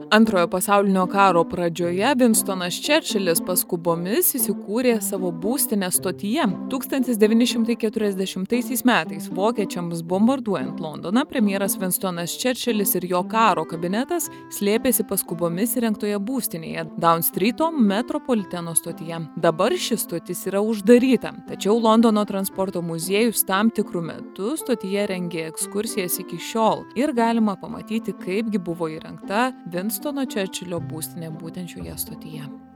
Antrojo pasaulinio karo pradžioje Winstonas Churchillis paskubomis įsikūrė savo būstinę stotyje. 1940 metais vokiečiams bombarduojant Londoną, premjeras Winstonas Churchillis ir jo karo kabinetas slėpėsi paskubomis įrengtoje būstinėje Down Streeto metropoliteno stotyje. Dabar ši stotis yra uždaryta, tačiau Londono transporto muziejus tam tikrų metų stotyje rengė ekskursijas iki šiol ir galima pamatyti, kaipgi buvo įrengta Winstono Churchillio būstinė būtent šioje stotyje.